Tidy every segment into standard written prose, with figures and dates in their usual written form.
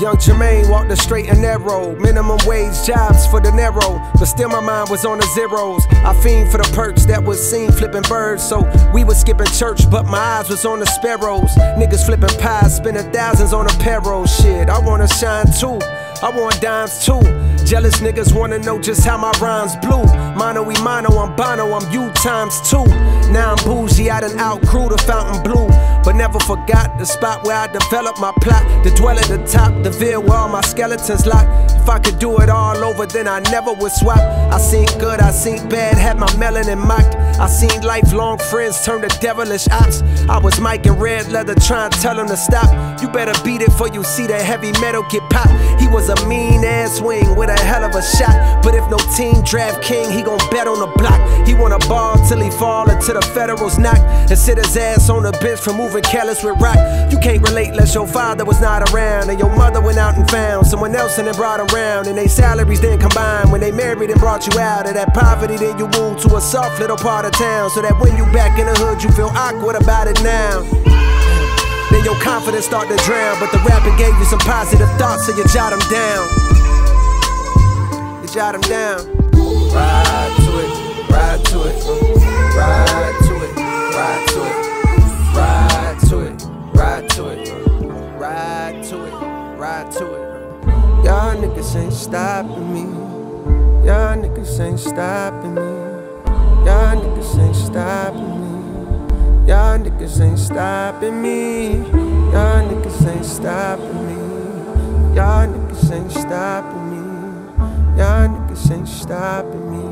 Young Jermaine walked the straight and narrow. Minimum wage jobs for the narrow, but still my mind was on the zeros. I fiend for the perks that was seen flipping birds, so we was skipping church, but my eyes was on the sparrows. Niggas flipping pies, spending thousands on a payroll. Shit, I wanna shine too, I want dimes too. Jealous niggas wanna know just how my rhymes blew. Mono e mono, I'm Bono, I'm you times two. Now I'm bougie, I done outgrew the fountain blue, but never forgot the spot where I developed my plot. To dwell at the top, the veil where all my skeletons locked. If I could do it all over, then I never would swap. I seen good, I seen bad, had my melanin mocked. I seen lifelong friends turn to devilish ops. I was Mike in red leather trying to tell him to stop. You better beat it for you see that heavy metal get popped. He was a mean ass wing with a hell of a shot, but if no team draft king, he gon' bet on the block. He wanna ball till he fall until the Federals knock, and sit his ass on the bench for moving careless with rock. You can't relate unless your father was not around, and your mother went out and found someone else and then brought around, and they salaries didn't combine. When they married and brought you out of that poverty, then you moved to a soft little part of town, so that when you back in the hood you feel awkward about it now. Then your confidence start to drown, but the rapping gave you some positive thoughts, so you jot them down. You jot them down. Ride to it, ride to it, ride to it, ride to it, ride to it, ride to it, ride to it, ride to it. Y'all niggas ain't stopping me. Y'all niggas ain't stopping me. Y'all niggas ain't stopping me. Y'all niggas ain't stopping me. Y'all niggas ain't stopping me. Y'all niggas ain't stopping me. Y'all niggas ain't stopping me.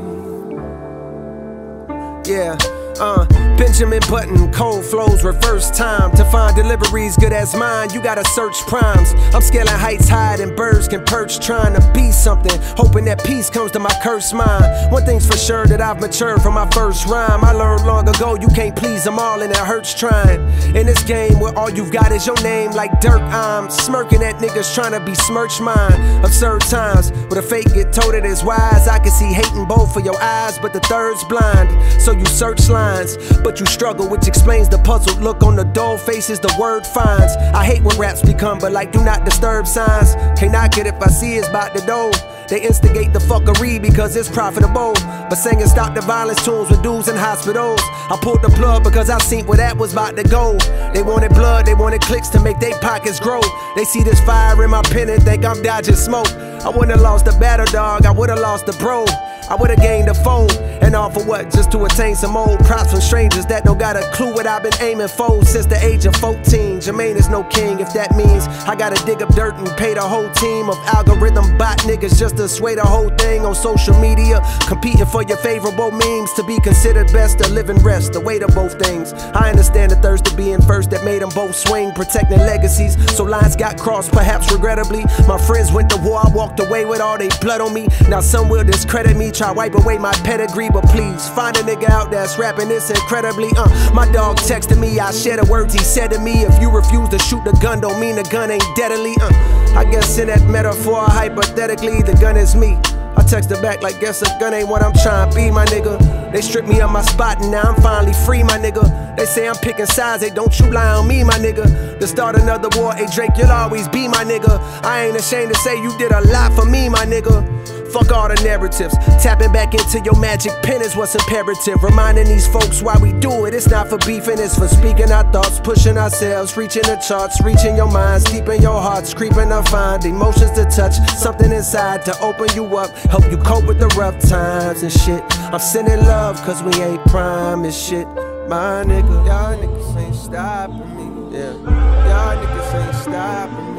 Yeah. Benjamin Button, cold flows, reverse time. To find deliveries good as mine, you gotta search primes. I'm scaling heights higher than birds can perch, trying to be something, hoping that peace comes to my cursed mind. One thing's for sure, that I've matured from my first rhyme. I learned long ago, you can't please them all and it hurts trying. In this game where all you've got is your name like dirt, I'm smirking at niggas trying to besmirch mine. Absurd times, where the fake get told it is wise. I can see hate in both of your eyes, but the third's blind. So you search lines, but you struggle, which explains the puzzled look on the dull faces the word finds. I hate when raps become but like do not disturb signs. Can't knock it if I see it's about the dough. They instigate the fuckery because it's profitable, but singing stop the violence tunes with dudes in hospitals. I pulled the plug because I seen where that was about to go. They wanted blood, they wanted clicks to make their pockets grow. They see this fire in my pen and think I'm dodging smoke. I wouldn't have lost the battle dog, I would've lost the bro. I would've gained a foe, and all for what? Just to attain some old props from strangers that don't got a clue what I've been aiming for since the age of 14. Jermaine is no king, if that means I gotta dig up dirt and pay the whole team of algorithm bot niggas just to sway the whole thing on social media, competing for your favorable memes to be considered best to live and rest. The weight of both things. I understand the thirst of being first that made them both swing, protecting legacies. So lines got crossed, perhaps regrettably. My friends went to war, I walked away with all they blood on me. Now some will discredit me, try wipe away my pedigree, but please find a nigga out that's rapping this incredibly. My dog texted me, I share the words he said to me. If you refuse to shoot the gun, don't mean the gun ain't deadly. I guess in that metaphor, hypothetically, the gun is me. I texted back like, guess a gun ain't what I'm trying to be, my nigga. They stripped me of my spot and now I'm finally free, my nigga. They say I'm picking sides, they don't you lie on me, my nigga. To start another war, hey Drake, you'll always be my nigga. I ain't ashamed to say you did a lot for me, my nigga. Fuck all the narratives, tapping back into your magic pen is what's imperative. Reminding these folks why we do it, it's not for beefing, it's for speaking our thoughts, pushing ourselves, reaching the charts, reaching your minds, deep in your hearts, creeping to find emotions to touch, something inside to open you up, help you cope with the rough times and shit. I'm sending love cause we ain't promised shit, my nigga. Y'all niggas ain't stopping me, yeah. Y'all niggas ain't stopping me,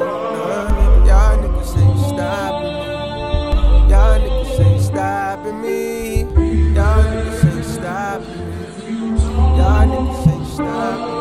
y'all niggas ain't stopping me. Y'all niggas ain't stopping me. Y'all niggas ain't stopping me. Y'all niggas ain't stopping me.